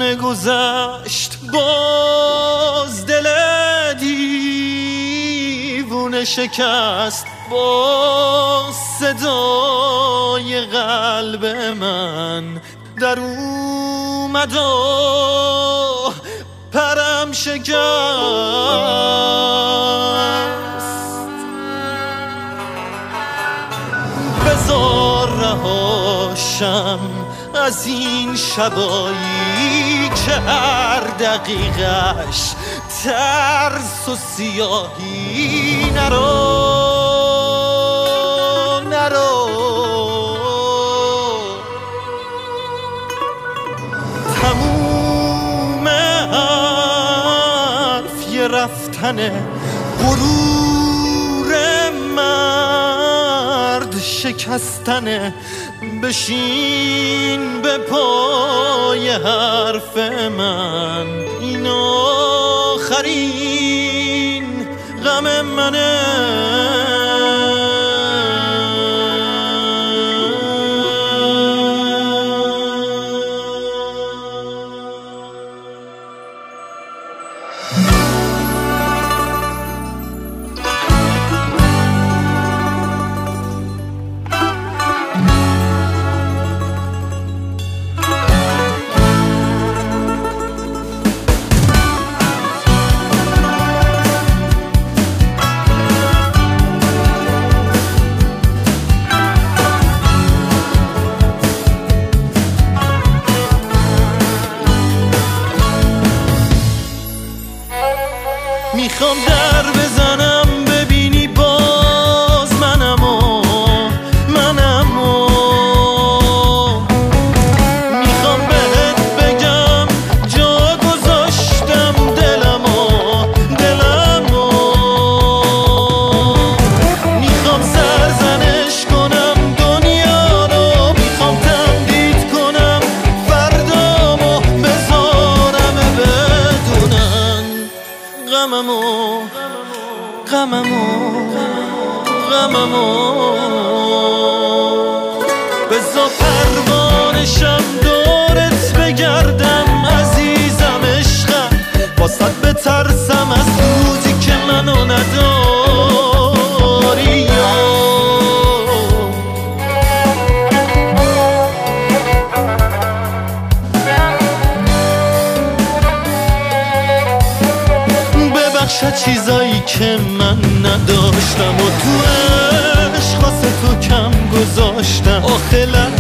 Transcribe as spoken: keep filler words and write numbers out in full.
همه گذشت باز دل دیوونه شکست با صدای قلب من در اومد و پرم شکست. بذار رهاشم از این شبایی که هر دقیقش ترس و سیاهی. نرو نرو تموم حرف یه رفتنه، غرور مرد شکستنه. بشین به پای حرف من، این آخرین غم منه. میخوام در بزنم ببینی باز منم و منم و میخوام بهت بگم جا گذاشتم دلم و دلم و میخوام سرزنش کنم دنیا رو، میخوام تمدید کنم فردامو، بذارم بدونن غممو غممو غممو. بذار پروانشم دورت بگردم عزیزم عشقم، واسه بترسم از روزی که منو نداری. چیزایی که من نداشتم و تو عشق واسه تو کم گذاشتم. آخه